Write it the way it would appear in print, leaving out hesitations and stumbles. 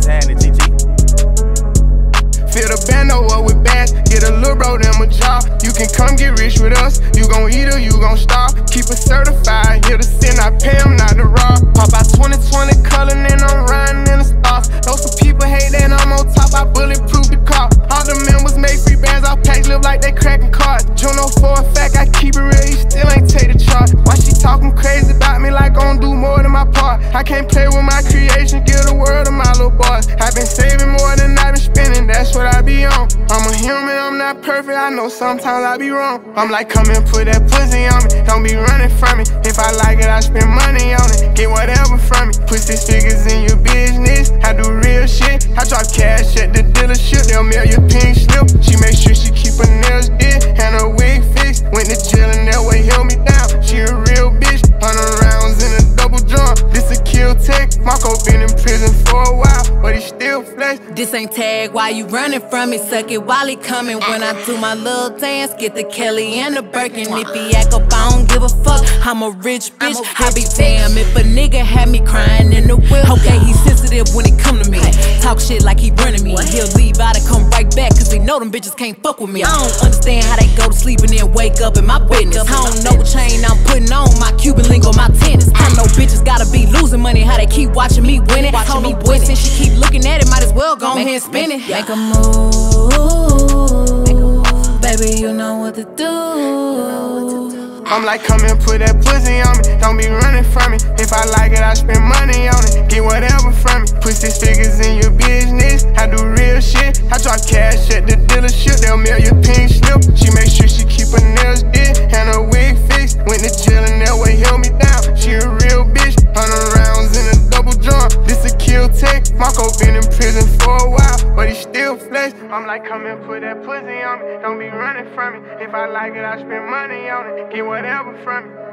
What's happening, GT? Fill the bando up with bags, get a little bro them a job. You can come get rich with us, you gon' eat or you gon' starve. Keep it certified, here to sin, I pay them not to rob. Pop out 2020 color and I'm riding in the stars. Know some people hate that I'm on top, I bulletproof the car. All the members make free bands, our packs live like they cracking cards. Juno for a fact, I keep it real, you still ain't take the charge. Why she talking crazy about me like I don't do more than my part? I can't play with my creation, give the world to my little boys. I've been saving more than I've been spending, that's what I be on. I'm a human, I'm not perfect, I know sometimes I be wrong. I'm like, come and put that pussy on me, don't be running from me. If I like it, I spend money on it, get whatever from me. Put 6 figures in your business, I do real shit. I drop cash at the dealership, they'll mail your pink slip. She make sure she keep her nails did and her wig fixed. Went to jail and that way held me down. She a real bitch, 100 rounds in a double drum. This a kill tech, Marco been in prison for a while, but he still flex. This ain't tag, why you running from me? Suck it while he coming. When I do my little dance, get the Kelly and the Birkin. If he act up, I don't give a fuck. I'm a rich bitch, I be damn if a nigga had me crying in the whip. Okay, he sensitive when it come to me. Talk shit like he running me. He'll leave out and come right back, cause he know them bitches can't fuck with me. I don't understand how they go to sleep and then wake up in my business. I don't know what chain I'm putting on, my Cuban link on my tennis. I know bitches gotta be losing money, how they keep watching me win it. Told me boy, since she keep looking at it, might as well go ahead and spin it. Make a move, baby, you know what to do. I'm like, come and put that pussy on me, don't be running from me. If I like it, I spend money on it, get whatever from me. Put 6 figures in your business, I do real shit. I drop cash at the dealership, they'll mail your pink slip. She make sure she keep her nails did and her wig fixed. Went to jail and that way held me down. She a real bitch, 100 rounds in a double drum. This a kill tech, Marco been in prison for a while, but he still flex. I'm like, come and put that pussy on me, don't be running from me. If I like it, I spend money on it, get whatever from me.